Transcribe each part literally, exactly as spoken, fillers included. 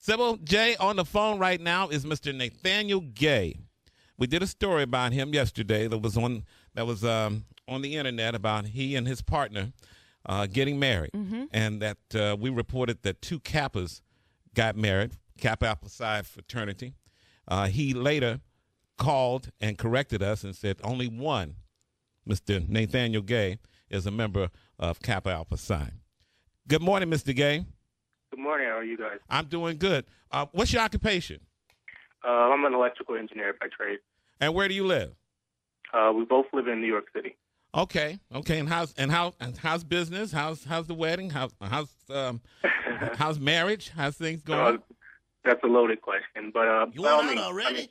Sybil J, on the phone right now is Mister Nathaniel Gay. We did a story about him yesterday that was on that was um, on the internet about he and his partner uh, getting married, mm-hmm. and that uh, we reported that two Kappas got married, Kappa Alpha Psi fraternity. Uh, he later called and corrected us and said only one, Mister Nathaniel Gay, is a member of Kappa Alpha Psi. Good morning, Mister Gay. Good morning. How are you guys? I'm doing good. Uh, what's your occupation? Uh, I'm an electrical engineer by trade. And where do you live? Uh, we both live in New York City. Okay, okay. And how's and how and how's business? How's how's the wedding? How how's um how's marriage? How's things going? Uh, that's a loaded question, but uh, you went out already?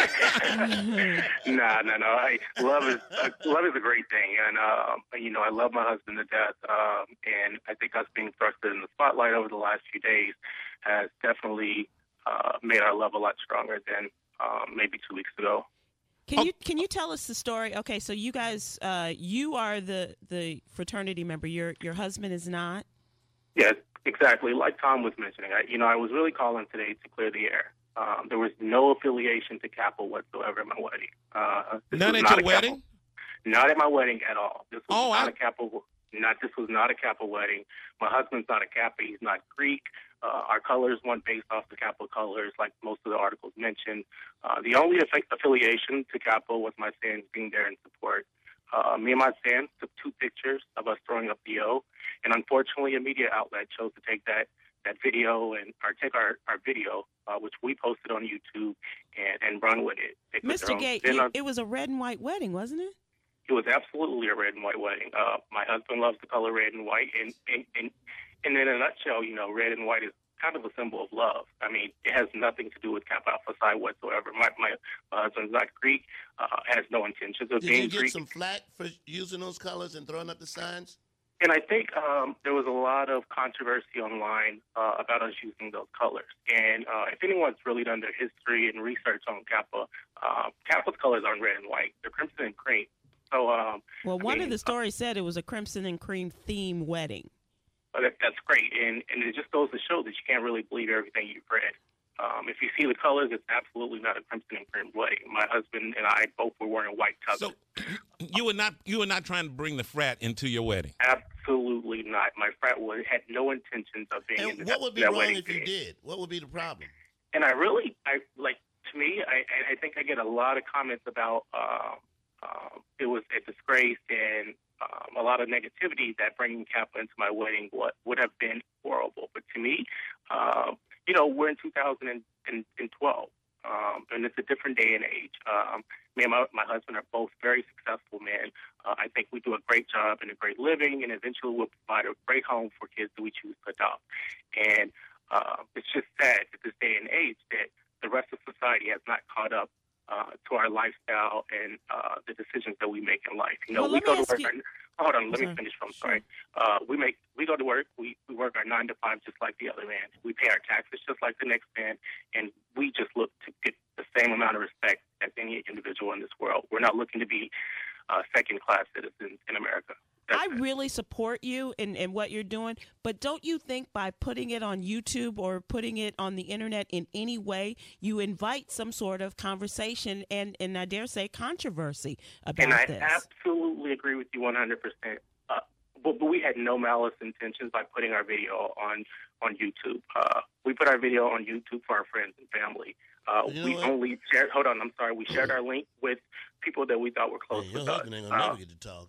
I mean, nah, no, no. I, love is uh, love is a great thing, and uh, you know, I love my husband to death. Um, and I think us being thrusted in the spotlight over the last few days has definitely uh, made our love a lot stronger than um, maybe two weeks ago. Can you can you tell us the story? Okay, so you guys, uh, you are the, the fraternity member. Your your husband is not. Yes, exactly. Like Tom was mentioning, I, you know, I was really calling today to clear the air. Um, there was no affiliation to Kappa whatsoever at my wedding. Uh, None at your wedding? Kappa, not at my wedding at all. This was oh, not I... a Kappa. Not this was not a Kappa wedding. My husband's not a Kappa. He's not Greek. Uh, our colors weren't based off the Kappa colors, like most of the articles mentioned. Uh, the only aff- affiliation to Kappa was my stans being there in support. Uh, me and my stans took two pictures of us throwing up the O, and unfortunately, a media outlet chose to take that that video and or take our, our video, uh, which we posted on YouTube, and, and run with it. Mister Gay, you, it was a red and white wedding, wasn't it? It was absolutely a red and white wedding. Uh, my husband loves the color red and white, and, and, and, and in a nutshell, you know, red and white is kind of a symbol of love. I mean, it has nothing to do with Kappa Alpha Psi whatsoever. My, my, my husband's not Greek, uh, has no intentions of Did being you get Greek. some flack for using those colors and throwing up the signs? And I think um, there was a lot of controversy online uh, about us using those colors. And uh, if anyone's really done their history and research on Kappa, uh, Kappa's colors aren't red and white. They're crimson and cream. So, um, well, one I mean, of the stories uh, said it was a crimson and cream theme wedding. That, that's great, and and it just goes to show that you can't really believe everything you've read. Um, if you see the colors, it's absolutely not a crimson and cream wedding. My husband and I both were wearing white tuxes. So you were not you were not trying to bring the frat into your wedding. Absolutely not. My frat was, had no intentions of being. And in what that, would be that wrong wedding if you day. did? What would be the problem? And I really, I like to me, I I think I get a lot of comments about um, um, it was a disgrace and um, a lot of negativity that bringing Kappa into my wedding would would have been horrible. But to me, um, you know, we're in two thousand twelve, um, and it's a different day and age. Um, me and my, my husband are both very successful men. Uh, I think we do a great job and a great living, and eventually we'll provide a great home for kids that we choose to adopt. And uh, it's just sad at this day and age that the rest of society has not caught up uh, to our lifestyle and uh, the decisions that we make in life. You know, well, we go to work. You... Our, hold on, let sorry. me finish. I'm sorry. Uh, we make we go to work. We, we work our nine to five just like the other man. We pay our taxes just like the next man, and we just look to get the same amount of respect as any individual in this world. We're not looking to be uh, second class citizens in America. That's I really support you in, in what you're doing, but don't you think by putting it on YouTube or putting it on the internet in any way, you invite some sort of conversation and, and I dare say controversy about and I this? absolutely agree with you one hundred percent. Uh, but, but we had no malice intentions by putting our video on, on YouTube. Uh, we put our video on YouTube for our friends and family. Uh, you know we what? only shared, hold on, I'm sorry, we shared our link with people that we thought were close Man, with your us. husband ain't gonna Uh, never get to talk,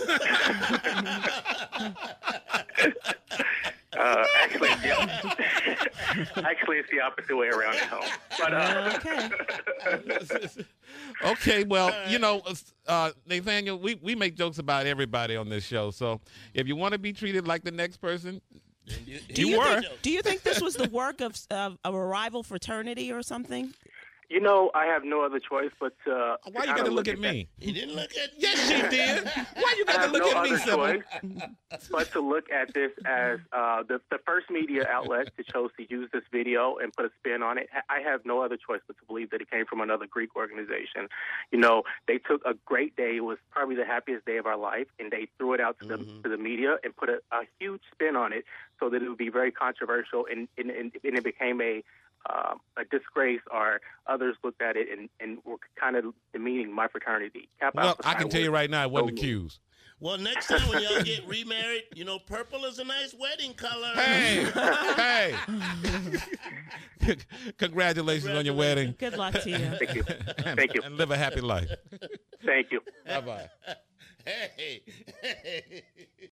huh? uh, actually, yeah. actually, it's the opposite way around at home. But, uh, Okay. Okay, well, you know, uh, Nathaniel, we, we make jokes about everybody on this show. So if you want to be treated like the next person, You, Do you, were. think, do you think this was the work of, of a rival fraternity or something? you know, I have no other choice but to. why to you got to kinda look at that. me? He didn't look at Yes, she did. Why you I got to have look no at me, other Sybil? choice but to look at this as uh, the, the first media outlet that chose to use this video and put a spin on it. I have no other choice but to believe that it came from another Greek organization. You know, they took a great day. It was probably the happiest day of our life, and they threw it out to, Mm-hmm. the, to the media and put a, a huge spin on it so that it would be very controversial, and, and, and, and it became a um, a disgrace, or others looked at it and, and were kind of demeaning my fraternity. Kappa Well, Alpha I Psi can tell you was right now, it wasn't so- accused. Well, next time when y'all get remarried, you know, purple is a nice wedding color. Hey, hey. Congratulations on your wedding. Good luck to you. Thank you. And- Thank you. And live a happy life. Thank you. Bye-bye. Hey, hey.